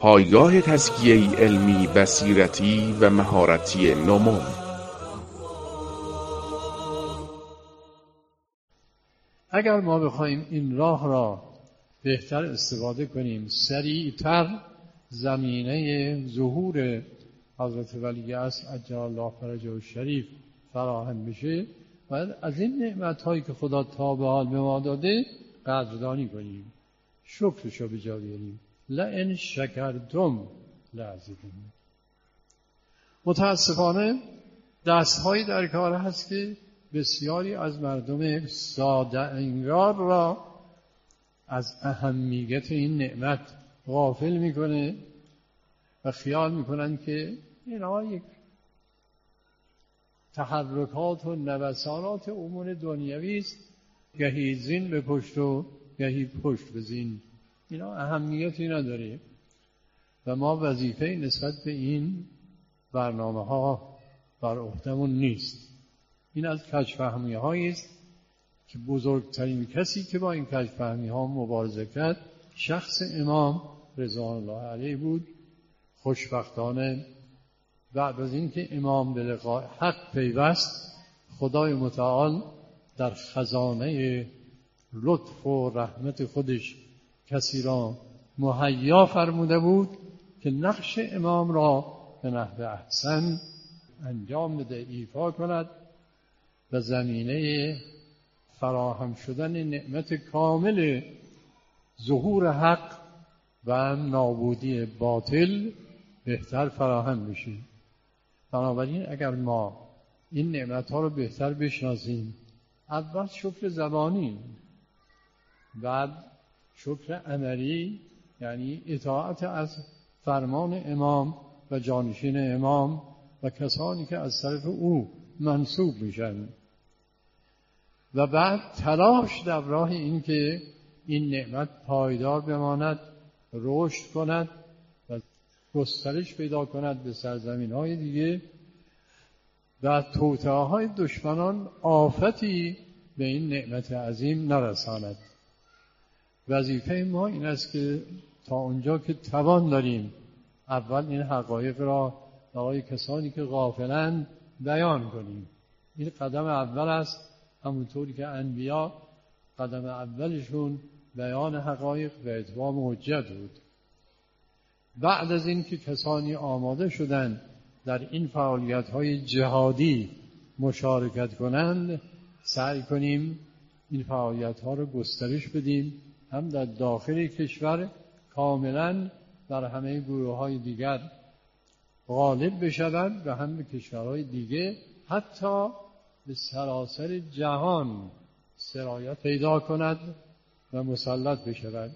پایگاه تزکیه علمی، بصیرتی و مهارتی نومون. اگر ما بخوایم این راه را بهتر استفاده کنیم، سریعتر زمینه ظهور حضرت ولی عصر عجل الله فرجه الشریف فراهم بشه، باید از این نعمت‌هایی که خدا تا به حال به ما داده قدردانی کنیم، شکرشو به جا بیاریم. لئن شکرتم لأزیدنکم. متاسفانه دست‌هایی در کار هست که بسیاری از مردم ساده انگار را از اهمیت این نعمت غافل میکنه و خیال میکنن که اینا یک تحرکات و نوسانات امور دنیوی است، گهی زین به پشت و گهی پشت به زین، اینا اهمیتی نداره و ما وظیفه نسبت به این برنامه ها بر عهدمون نیست. این از کج‌فهمی هایی است که بزرگترین کسی که با این کج‌فهمی ها مبارزه کرد شخص امام رضوان الله علیه بود. خوشبختانه بعد از اینکه امام به لقاء حق پیوست، خدای متعال در خزانه لطف و رحمت خودش کسی را مهیا فرموده بود که نقش امام را به نحو احسن انجام بده، ایفا کند و زمینه فراهم شدن نعمت کامل ظهور حق و نابودی باطل بهتر فراهم بشه. بنابراین اگر ما این نعمت ها رو بهتر بشناسیم، اول شکر زبانی، بعد شکر عملی، یعنی اطاعت از فرمان امام و جانشین امام و کسانی که از طرف او منصوب میشن، و بعد تلاش در راه این که این نعمت پایدار بماند، رشد کند و گسترش پیدا کند به سرزمین‌های دیگه و توطئه‌های دشمنان آفتی به این نعمت عظیم نرساند. وظیفه ما این است که تا اونجا که توان داریم اول این حقایق را برای کسانی که غافلند بیان کنیم. این قدم اول است، همونطوری که انبیا قدم اولشون بیان حقایق و اتمام حجت بود. بعد از این که کسانی آماده شدند در این فعالیت‌های جهادی مشارکت کنند، سعی کنیم این فعالیت‌ها رو گسترش بدیم، هم در داخل کشور کاملاً در همه گروه‌های دیگر غالب بشود و هم به کشورهای دیگه، حتی به سراسر جهان سرایت پیدا کند و مسلط بشود.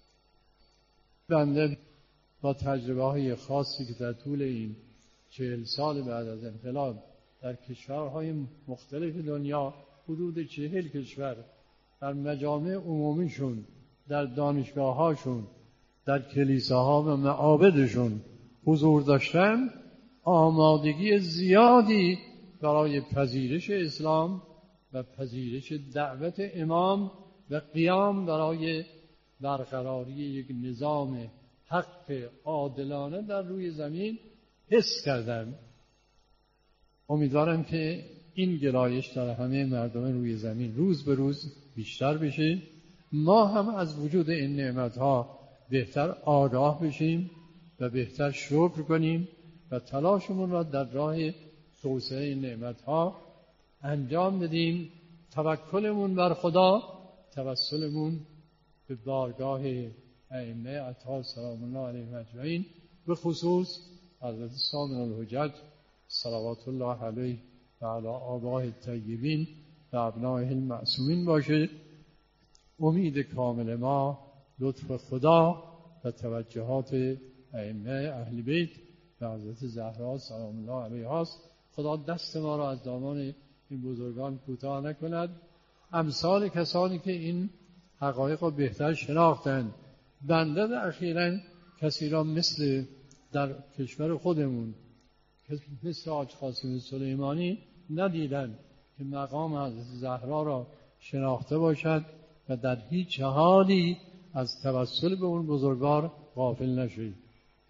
بنده با تجربه‌های خاصی که در طول این 40 سال بعد از انقلاب در کشورهای مختلف دنیا، حدود 40 کشور، در مجامع عمومیشون، در دانشگاه‌هاشون، در کلیساها و معابدشون حضور داشتم، آمادگی زیادی برای پذیرش اسلام و پذیرش دعوت امام و قیام برای برقراری یک نظام حق عادلانه در روی زمین حس کردم. امیدوارم که این گرایش در همه مردم روی زمین روز به روز بیشتر بشه، ما هم از وجود این نعمتها بهتر آگاه بشیم و بهتر شکر کنیم و تلاشمون را در راه توسعه این نعمتها انجام بدیم. توکلمون بر خدا، توسلمون به بارگاه ائمه اطهار سلام الله علیهم اجمعین، به خصوص حضرت ثامن الحجج صلوات الله علیه و علی آبائه الطیبین و ابنائه المعصومین باشه. امید کامل ما لطف خدا و توجهات ائمه اهل بیت و حضرت زهرا سلام الله علیها است. خدا دست ما را از دامان این بزرگان کوتاه نکند. امثال کسانی که این حقایق را بهتر شناختند، بنده در اخیراً کسی را مثل در کشور خودمون مثل حاج قاسم سلیمانی ندیدن که مقام حضرت زهرا را شناخته باشد و در هیچ حالی از توسل به اون بزرگوار غافل نشوید.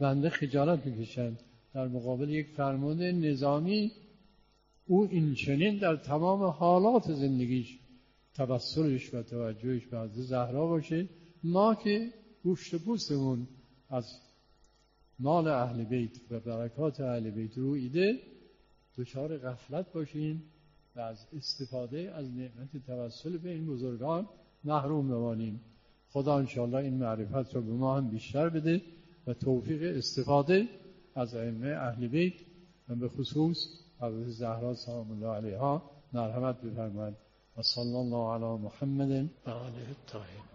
بنده خجالت میکشم در مقابل یک فرمان نظامی او این چنین در تمام حالات زندگیش توسلش و توجهش به حضرت زهرا باشه. ما که گوشت پوستمون از مال اهل بیت و برکات اهل بیت رویده دچار غفلت باشیم و از استفاده از نعمت توسل به این بزرگان محروم بمانیم. خدا انشاءالله این معرفت رو به ما هم بیشتر بده و توفیق استفاده از ائمه اهل بیت و به خصوص حضرت زهرا سلام الله علیها مرحمت بفرماید. و صلی الله علی محمد و آله الطاهرین.